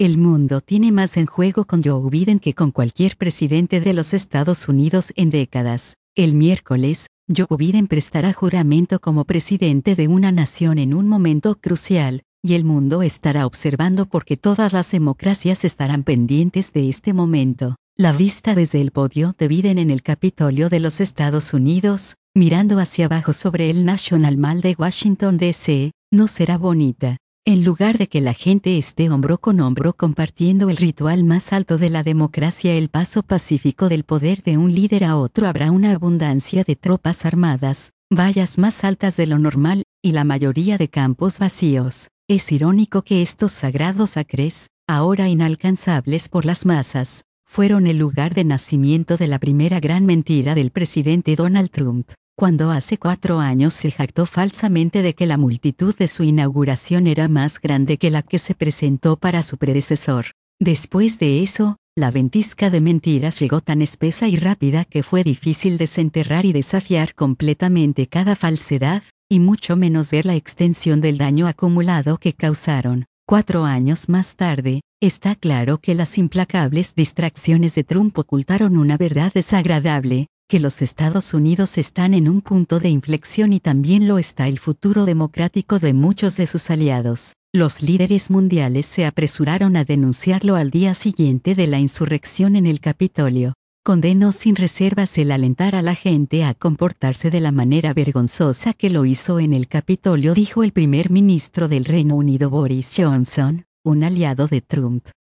El mundo tiene más en juego con Joe Biden que con cualquier presidente de los Estados Unidos en décadas. El miércoles, Joe Biden prestará juramento como presidente de una nación en un momento crucial, y el mundo estará observando porque todas las democracias estarán pendientes de este momento. La vista desde el podio de Biden en el Capitolio de los Estados Unidos, mirando hacia abajo sobre el National Mall de Washington, D.C., no será bonita. En lugar de que la gente esté hombro con hombro compartiendo el ritual más alto de la democracia, el paso pacífico del poder de un líder a otro, habrá una abundancia de tropas armadas, vallas más altas de lo normal, y la mayoría de campos vacíos. Es irónico que estos sagrados acres, ahora inalcanzables por las masas, fueron el lugar de nacimiento de la primera gran mentira del presidente Donald Trump, cuando hace 4 años se jactó falsamente de que la multitud de su inauguración era más grande que la que se presentó para su predecesor. Después de eso, la ventisca de mentiras llegó tan espesa y rápida que fue difícil desenterrar y desafiar completamente cada falsedad, y mucho menos ver la extensión del daño acumulado que causaron. 4 años más tarde, está claro que las implacables distracciones de Trump ocultaron una verdad desagradable, que los Estados Unidos están en un punto de inflexión y también lo está el futuro democrático de muchos de sus aliados. Los líderes mundiales se apresuraron a denunciarlo al día siguiente de la insurrección en el Capitolio. Condenó sin reservas el alentar a la gente a comportarse de la manera vergonzosa que lo hizo en el Capitolio, dijo el primer ministro del Reino Unido Boris Johnson, un aliado de Trump.